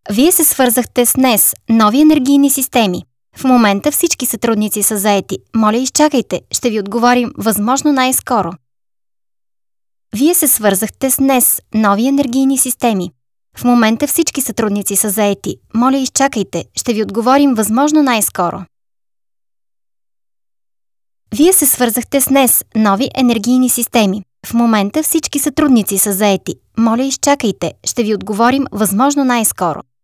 Вие се свързахте с НЕС, нови енергийни системи. В момента всички сътрудници са заети. Моля, изчакайте, ще ви отговорим възможно най-скоро. Вие се свързахте с НЕС, нови енергийни системи. В момента всички сътрудници са заети. Моля, изчакайте, ще ви отговорим възможно най-скоро. Вие се свързахте с НЕС, нови енергийни системи. В момента всички сътрудници са заети. Моля, изчакайте, ще ви отговорим възможно най-скоро.